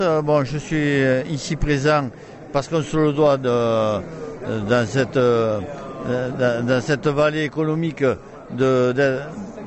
Je suis ici présent parce qu'on se le doit dans cette vallée économique de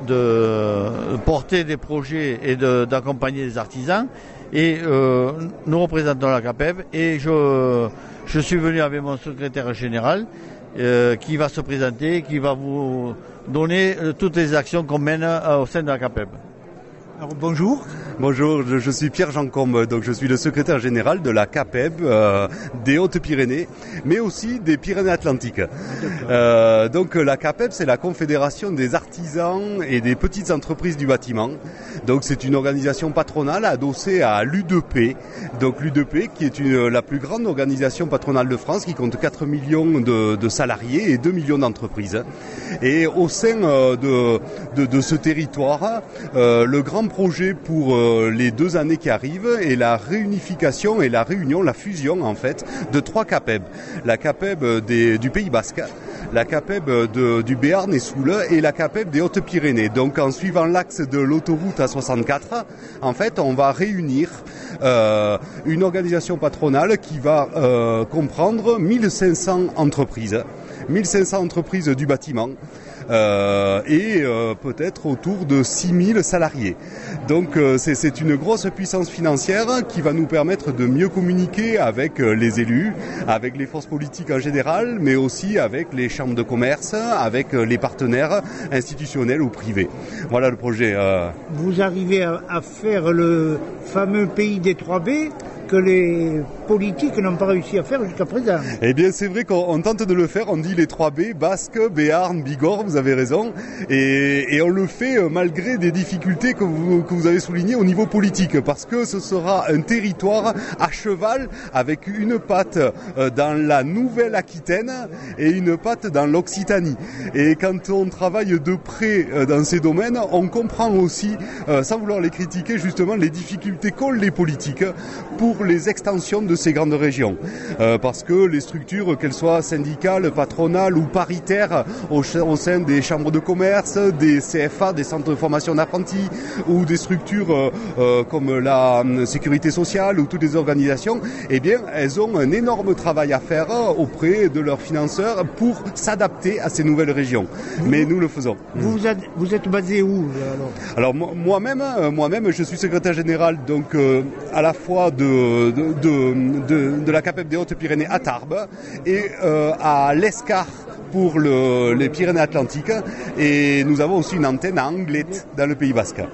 porter des projets et d'accompagner les artisans. Et nous représentons la CAPEB et je suis venu avec mon secrétaire général qui va se présenter, qui va vous donner toutes les actions qu'on mène au sein de la CAPEB. Alors, bonjour. Bonjour, je suis Pierre-Jean Combe, donc je suis le secrétaire général de la CAPEB des Hautes-Pyrénées, mais aussi des Pyrénées-Atlantiques. Donc la CAPEB, c'est la Confédération des artisans et des petites entreprises du bâtiment. Donc c'est une organisation patronale adossée à l'U2P. Donc l'U2P qui est la plus grande organisation patronale de France, qui compte 4 millions de salariés et 2 millions d'entreprises. Et au sein de ce territoire, le grand projet pour les 2 années qui arrivent est la réunification et la fusion en fait de 3 CAPEB. La CAPEB du Pays Basque, la CAPEB du Béarn et Soule et la CAPEB des Hautes-Pyrénées. Donc en suivant l'axe de l'autoroute A64, en fait on va réunir une organisation patronale qui va comprendre 1500 entreprises. 1500 entreprises du bâtiment et peut-être autour de 6000 salariés. Donc c'est une grosse puissance financière qui va nous permettre de mieux communiquer avec les élus, avec les forces politiques en général, mais aussi avec les chambres de commerce, avec les partenaires institutionnels ou privés. Voilà le projet. Vous arrivez à faire le fameux pays des 3B que les politiques n'ont pas réussi à faire jusqu'à présent. Eh bien, c'est vrai qu'on tente de le faire. On dit les 3B, Basque, Béarn, Bigorre, vous avez raison. Et on le fait malgré des difficultés que vous avez soulignées au niveau politique. Parce que ce sera un territoire à cheval avec une patte dans la Nouvelle-Aquitaine et une patte dans l'Occitanie. Et quand on travaille de près dans ces domaines, on comprend aussi, sans vouloir les critiquer, justement les difficultés qu'ont les politiques pour les extensions de ces grandes régions. Parce que les structures, qu'elles soient syndicales, patronales ou paritaires, au sein des chambres de commerce, des CFA, des centres de formation d'apprentis, ou des structures comme la sécurité sociale ou toutes les organisations, eh bien, elles ont un énorme travail à faire auprès de leurs financeurs pour s'adapter à ces nouvelles régions. Mais nous le faisons. Vous êtes basé où alors moi-même, je suis secrétaire général donc à la fois de la CAPEB des Hautes-Pyrénées à Tarbes et à l'Escar pour les Pyrénées-Atlantiques, et nous avons aussi une antenne à Anglet dans le Pays Basque.